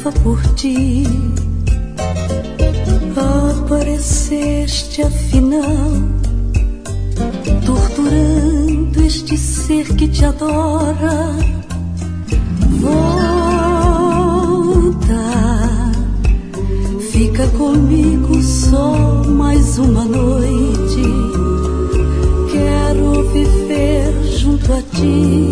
esperava por ti. Apareceste afinal, torturando este ser que te adora. Volta, fica comigo só mais uma noite. Quero viver junto a ti.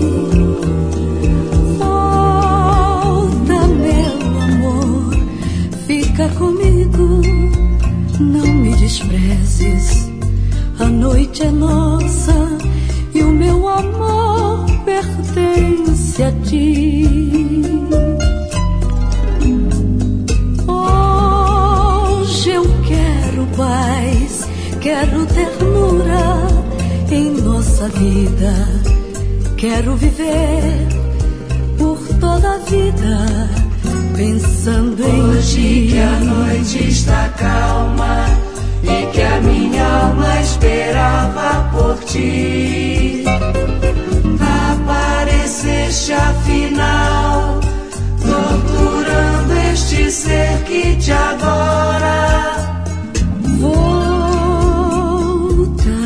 Volta, meu amor, fica comigo, não me desprezes. A noite é nossa e o meu amor pertence a ti. Hoje eu quero paz, quero ternura em nossa vida. Quero viver por toda a vida pensando em hoje ti. Que a noite está calma e que a minha alma esperava por ti. Apareceste afinal, torturando este ser que te adora. Volta,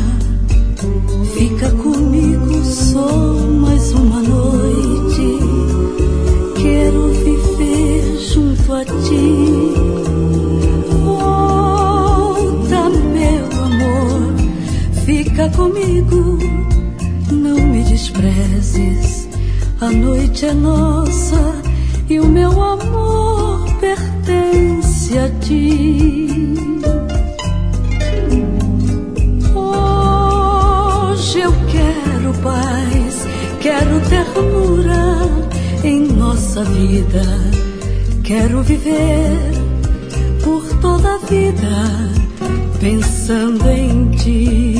fica comigo só mais uma noite. Quero viver junto a ti. Fica comigo, não me desprezes. A noite é nossa e o meu amor pertence a ti. Hoje eu quero paz, quero ternura em nossa vida. Quero viver por toda a vida pensando em ti.